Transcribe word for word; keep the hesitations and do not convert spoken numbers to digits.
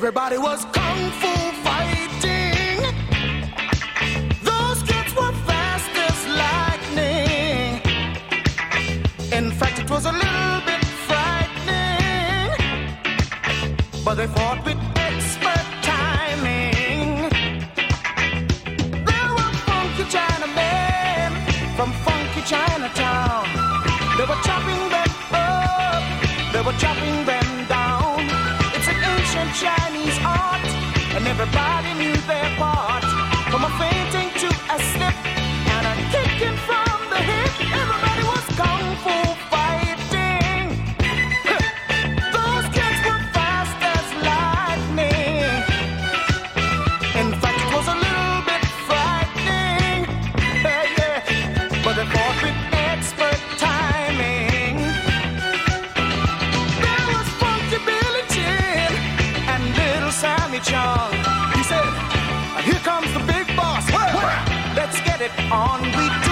Everybody was kung fu fighting. Those kids were fast as lightning. In fact, it was a little bit frightening, but they fought with expert timing. There were funky Chinamen from funky Chinatown. They were chopping them up, they were chopping them down. It's an ancient Chinese art, and everybody knew their part. From a fainting to a slip and a kicking from the hip, everybody was kung fu fighting. Those kids were fast as lightning. In fact, it was a little bit frightening, yeah, yeah. But they fought with expert timing. There was funky Billy Chin and little Sammy Chung. He said, "Here comes the big boss. Let's get it on." We